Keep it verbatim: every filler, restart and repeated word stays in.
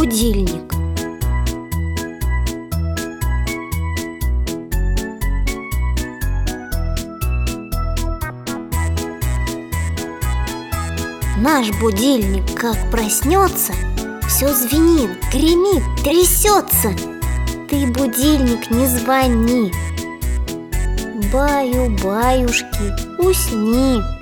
будильник. Наш будильник как проснется, все звенит, гремит, трясется. Ты, будильник, не звони. Баю-баюшки, усни.